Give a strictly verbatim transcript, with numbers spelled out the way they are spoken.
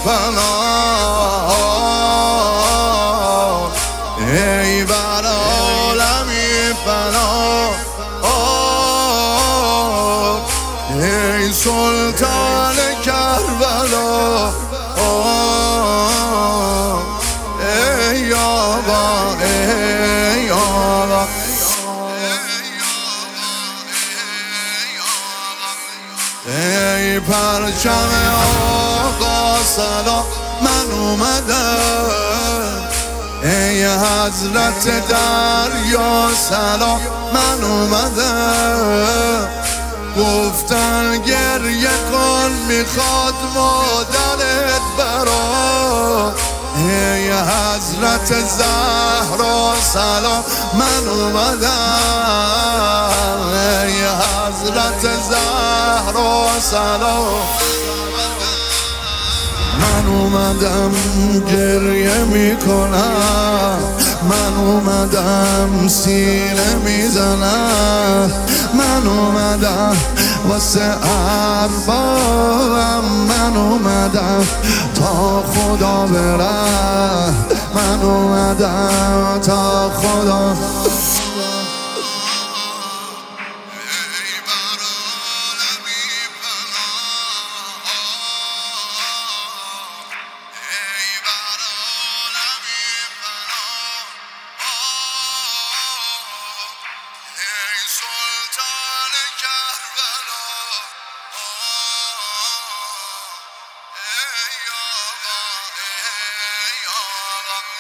پناه، ای بر عالمی پناه، ای سلطان کربلا، ای آقا، ای آقا، ای پرچم آقا سلام من اومدم، ای حضرت دریا سلام من اومدم، گفتن گریه کن میخواد مادرت برا، ای حضرت زهرا سلام من اومدم، ای حضرت زهرا سلام من اومدم گریه میکنم، من اومدم سینه میزنم، من اومدم واسه اربابم، من اومدم تا خدا برم، من اومدم تا خدا ای آقا، ای آقا.